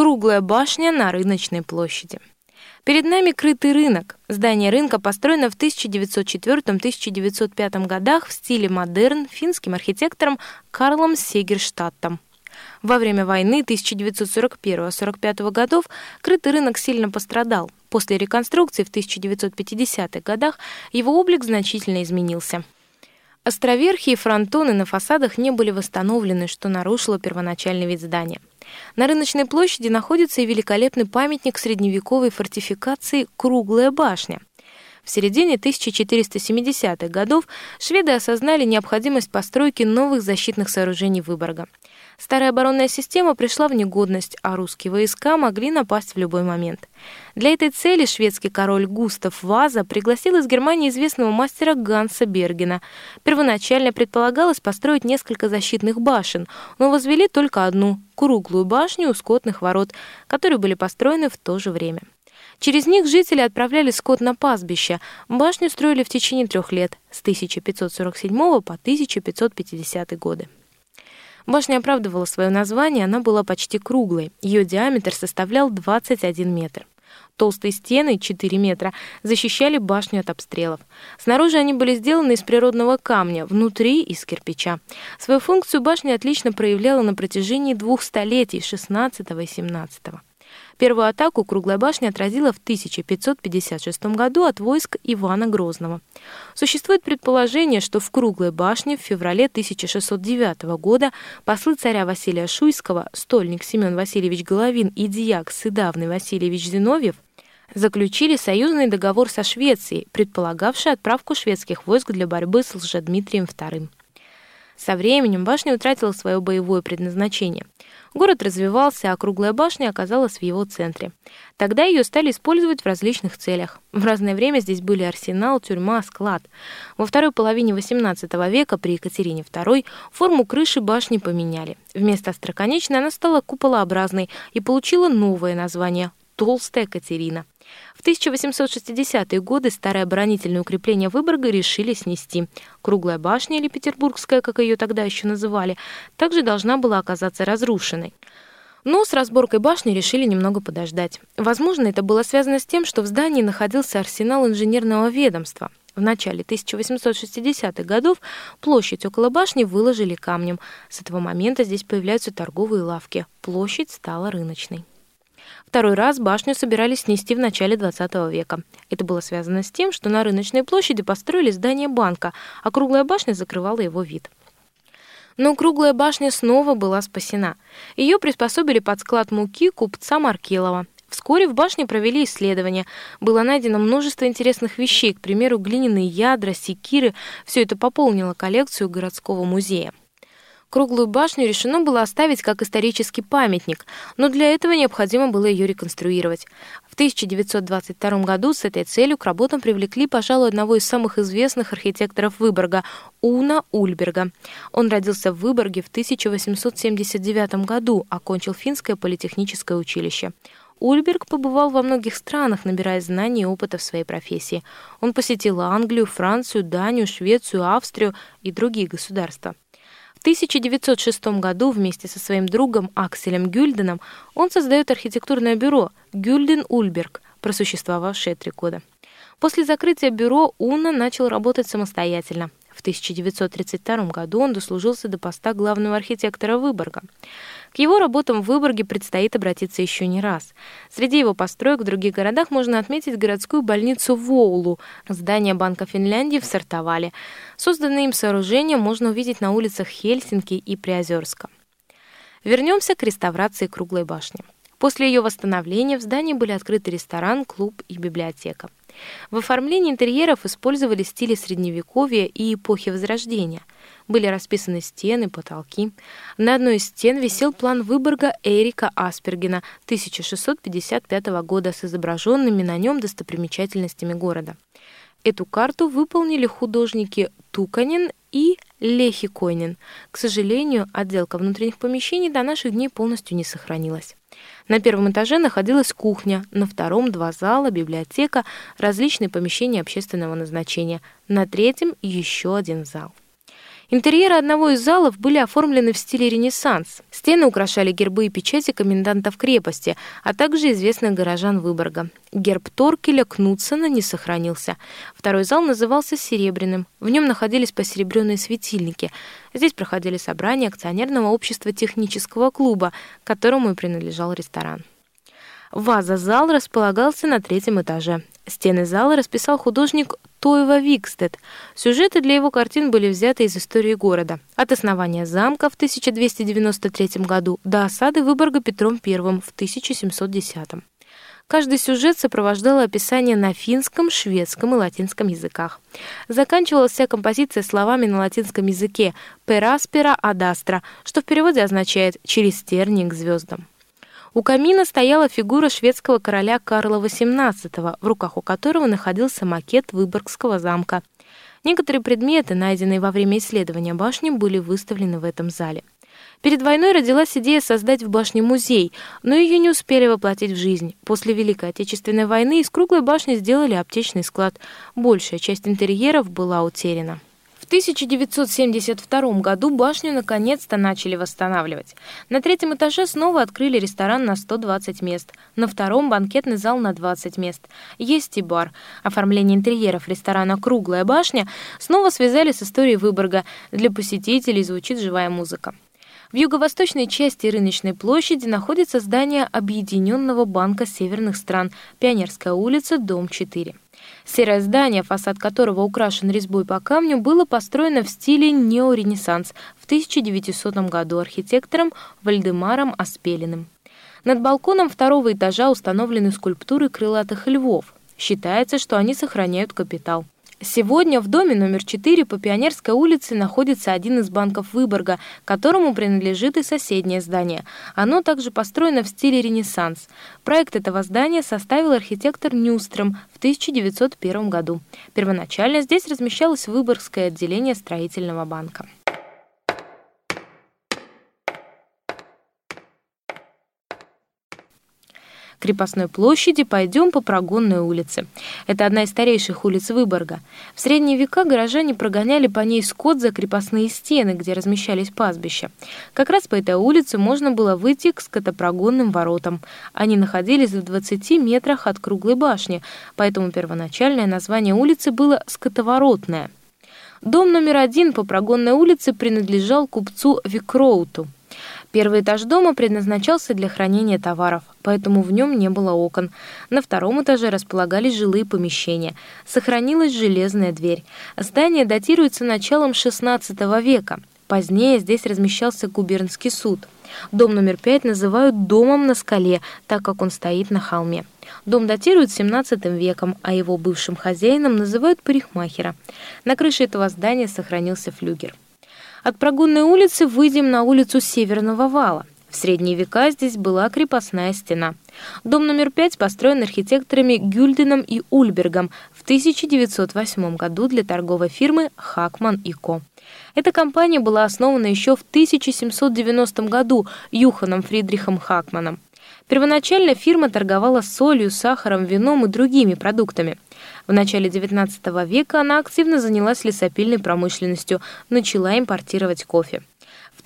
Круглая башня на Рыночной площади. Перед нами крытый рынок. Здание рынка построено в 1904-1905 годах в стиле модерн финским архитектором Карлом Сегерштаттом. Во время войны 1941-1945 годов крытый рынок сильно пострадал. После реконструкции в 1950-х годах его облик значительно изменился. Островерхи и фронтоны на фасадах не были восстановлены, что нарушило первоначальный вид здания. На Рыночной площади находится и великолепный памятник средневековой фортификации «Круглая башня». В середине 1470-х годов шведы осознали необходимость постройки новых защитных сооружений Выборга. Старая оборонная система пришла в негодность, а русские войска могли напасть в любой момент. Для этой цели шведский король Густав Ваза пригласил из Германии известного мастера Ганса Бергена. Первоначально предполагалось построить несколько защитных башен, но возвели только одну – круглую башню у скотных ворот, которые были построены в то же время. Через них жители отправляли скот на пастбище. Башню строили в течение 3 лет, с 1547 по 1550 годы. Башня оправдывала свое название, она была почти круглой. Ее диаметр составлял 21 метр. Толстые стены, 4 метра, защищали башню от обстрелов. Снаружи они были сделаны из природного камня, внутри — из кирпича. Свою функцию башня отлично проявляла на протяжении 2 столетий, 16 и 17. Первую атаку Круглая башня отразила в 1556 году от войск Ивана Грозного. Существует предположение, что в Круглой башне в феврале 1609 года послы царя Василия Шуйского, стольник Семен Васильевич Головин и дьяк Сыдавный Васильевич Зиновьев заключили союзный договор со Швецией, предполагавший отправку шведских войск для борьбы с Лжедмитрием II. Со временем башня утратила свое боевое предназначение. Город развивался, а Круглая башня оказалась в его центре. Тогда ее стали использовать в различных целях. В разное время здесь были арсенал, тюрьма, склад. Во второй половине XVIII века при Екатерине II форму крыши башни поменяли. Вместо остроконечной она стала куполообразной и получила новое название – Толстая Катерина. В 1860-е годы старое оборонительное укрепление Выборга решили снести. Круглая башня, или Петербургская, как ее тогда еще называли, также должна была оказаться разрушенной. Но с разборкой башни решили немного подождать. Возможно, это было связано с тем, что в здании находился арсенал инженерного ведомства. В начале 1860-х годов площадь около башни выложили камнем. С этого момента здесь появляются торговые лавки. Площадь стала рыночной. Второй раз башню собирались снести в начале XX века. Это было связано с тем, что на Рыночной площади построили здание банка, а Круглая башня закрывала его вид. Но Круглая башня снова была спасена. Ее приспособили под склад муки купца Маркелова. Вскоре в башне провели исследования. Было найдено множество интересных вещей, к примеру, глиняные ядра, секиры. Все это пополнило коллекцию городского музея. Круглую башню решено было оставить как исторический памятник, но для этого необходимо было ее реконструировать. В 1922 году с этой целью к работам привлекли, пожалуй, одного из самых известных архитекторов Выборга – Уна Ульберга. Он родился в Выборге в 1879 году, окончил Финское политехническое училище. Ульберг побывал во многих странах, набирая знаний и опыта в своей профессии. Он посетил Англию, Францию, Данию, Швецию, Австрию и другие государства. В 1906 году вместе со своим другом Акселем Гюльденом он создает архитектурное бюро «Гюльден Ульберг», просуществовавшее 3 года. После закрытия бюро Уна начал работать самостоятельно. В 1932 году он дослужился до поста главного архитектора Выборга. К его работам в Выборге предстоит обратиться еще не раз. Среди его построек в других городах можно отметить городскую больницу в Оулу, здание Банка Финляндии в Сартовале. Созданные им сооружения можно увидеть на улицах Хельсинки и Приозерска. Вернемся к реставрации Круглой башни. После ее восстановления в здании были открыты ресторан, клуб и библиотека. В оформлении интерьеров использовали стили Средневековья и эпохи Возрождения. Были расписаны стены, потолки. На одной из стен висел план Выборга Эрика Аспергена 1655 года с изображенными на нем достопримечательностями города. Эту карту выполнили художники Туканен и Лехикойнен. К сожалению, отделка внутренних помещений до наших дней полностью не сохранилась. На первом этаже находилась кухня, на втором 2 зала, библиотека, различные помещения общественного назначения, на третьем еще 1 зал. Интерьеры одного из залов были оформлены в стиле Ренессанс. Стены украшали гербы и печати комендантов крепости, а также известных горожан Выборга. Герб Торкеля Кнутсена не сохранился. Второй зал назывался «Серебряным». В нем находились посеребренные светильники. Здесь проходили собрания акционерного общества технического клуба, которому и принадлежал ресторан. Ваза-зал располагался на 3-м этаже. Стены зала расписал художник Тойва Викстед. Сюжеты для его картин были взяты из истории города. От основания замка в 1293 году до осады Выборга Петром I в 1710. Каждый сюжет сопровождало описание на финском, шведском и латинском языках. Заканчивалась вся композиция словами на латинском языке «per aspera ad astra», что в переводе означает «через тернии к звездам». У камина стояла фигура шведского короля Карла XVIII, в руках у которого находился макет Выборгского замка. Некоторые предметы, найденные во время исследования башни, были выставлены в этом зале. Перед войной родилась идея создать в башне музей, но ее не успели воплотить в жизнь. После Великой Отечественной войны из круглой башни сделали аптечный склад. Большая часть интерьеров была утеряна. В 1972 году башню наконец-то начали восстанавливать. На 3-м этаже снова открыли ресторан на 120 мест, на 2-м банкетный зал на 20 мест. Есть и бар. Оформление интерьеров ресторана «Круглая башня» снова связали с историей Выборга. Для посетителей звучит живая музыка. В юго-восточной части рыночной площади находится здание Объединенного банка северных стран, Пионерская улица, дом 4. Серое здание, фасад которого украшен резьбой по камню, было построено в стиле неоренессанс в 1900 году архитектором Вальдемаром Аспелиным. Над балконом 2-го этажа установлены скульптуры крылатых львов. Считается, что они сохраняют капитал. Сегодня в доме номер 4 по Пионерской улице находится один из банков Выборга, которому принадлежит и соседнее здание. Оно также построено в стиле Ренессанс. Проект этого здания составил архитектор Нюстром в 1901 году. Первоначально здесь размещалось Выборгское отделение строительного банка. Крепостной площади пойдем по Прогонной улице. Это одна из старейших улиц Выборга. В средние века горожане прогоняли по ней скот за крепостные стены, где размещались пастбища. Как раз по этой улице можно было выйти к скотопрогонным воротам. Они находились в 20 метрах от круглой башни, поэтому первоначальное название улицы было Скотоворотная. Дом номер 1 по Прогонной улице принадлежал купцу Викроуту. Первый этаж дома предназначался для хранения товаров, поэтому в нем не было окон. На 2-м этаже располагались жилые помещения. Сохранилась железная дверь. Здание датируется началом XVI века. Позднее здесь размещался губернский суд. Дом номер 5 называют «домом на скале», так как он стоит на холме. Дом датируют XVII веком, а его бывшим хозяином называют парикмахера. На крыше этого здания сохранился флюгер. От Прогонной улицы выйдем на улицу Северного вала. В средние века здесь была крепостная стена. Дом номер 5 построен архитекторами Гюльденом и Ульбергом в 1908 году для торговой фирмы «Хакман и Ко». Эта компания была основана еще в 1790 году Юханом Фридрихом Хакманом. Первоначально фирма торговала солью, сахаром, вином и другими продуктами. В начале XIX века она активно занялась лесопильной промышленностью, начала импортировать кофе. В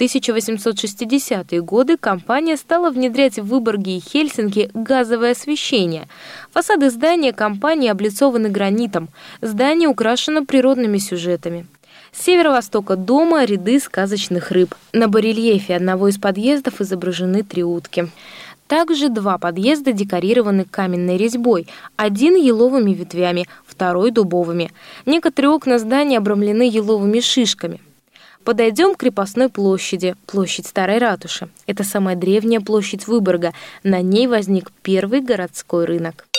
1860-е годы компания стала внедрять в Выборге и Хельсинки газовое освещение. Фасады здания компании облицованы гранитом. Здание украшено природными сюжетами. С северо-востока дома ряды сказочных рыб. На барельефе одного из подъездов изображены 3 утки. Также 2 подъезда декорированы каменной резьбой, один еловыми ветвями, второй дубовыми. Некоторые окна здания обрамлены еловыми шишками. Подойдем к крепостной площади, площадь Старой ратуши. Это самая древняя площадь Выборга. На ней возник первый городской рынок.